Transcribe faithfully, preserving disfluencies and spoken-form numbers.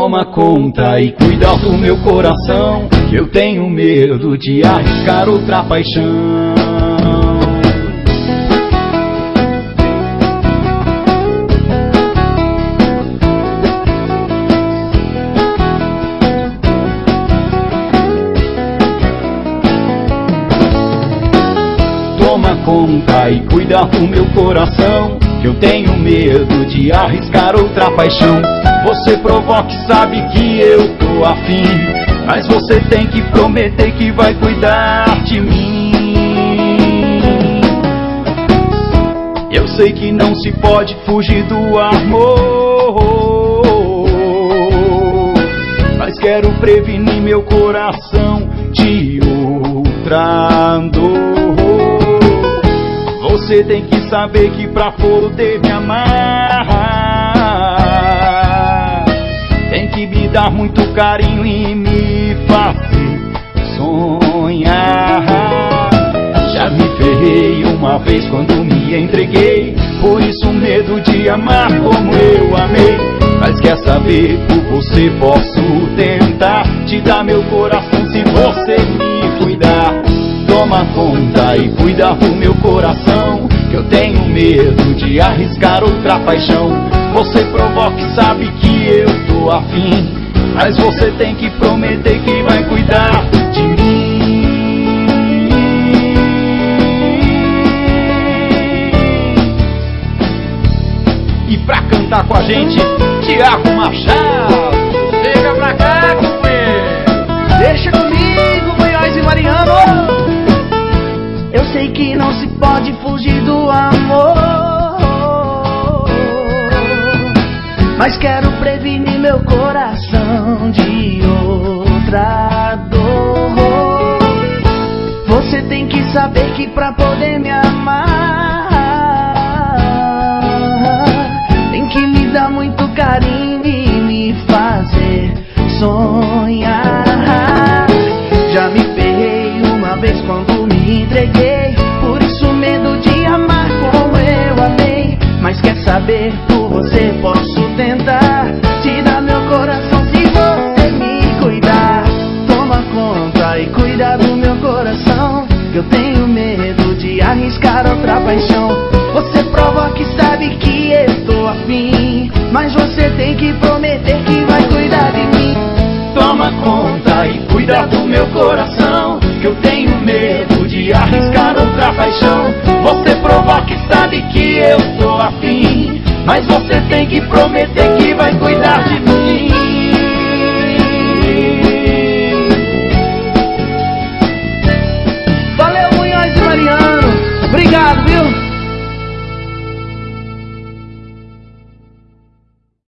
Toma conta e cuida do meu coração, que eu tenho medo de arriscar outra paixão. Toma conta e cuida do meu coração, que eu tenho medo de arriscar outra paixão. Você provoca e sabe que eu tô afim, mas você tem que prometer que vai cuidar de mim. Eu sei que não se pode fugir do amor, mas quero prevenir meu coração de outra dor. Você tem que saber que pra poder me amar, tem que me dar muito carinho e me fazer sonhar. Já me ferrei uma vez quando me entreguei, por isso medo de amar como eu amei. Mas quer saber, por você posso tentar te dar meu coração se você me cuidar. Toma conta e cuida do meu coração, que eu tenho medo de arriscar outra paixão. Você provoca e sabe que eu tô afim, mas você tem que prometer que vai cuidar de mim. E pra cantar com a gente, Tiago Machado. Chega pra cá, companheiro. Deixa comigo, Munhoz e Mariano. Eu sei que não se pode fugir do amor, mas quero prevenir meu coração de outra dor. Você tem que saber que pra poder me amar, tem que me dar muito carinho e me fazer sonhar. Já me ferrei uma vez quando me entreguei, por isso medo de amar como eu amei. Mas quer saber, por você posso tentar te dar meu coração se você me cuidar. Toma conta e cuida do meu coração, que eu tenho medo de arriscar outra paixão. Você provoca e sabe que eu tô afim, mas você tem que prometer que vai cuidar de mim. Toma conta e cuida do meu coração, que eu tenho medo de arriscar outra paixão. Você provoca e sabe que eu tô afim, mas você tem que prometer que vai cuidar de mim. Valeu, Munhoz e Mariano. Obrigado, viu?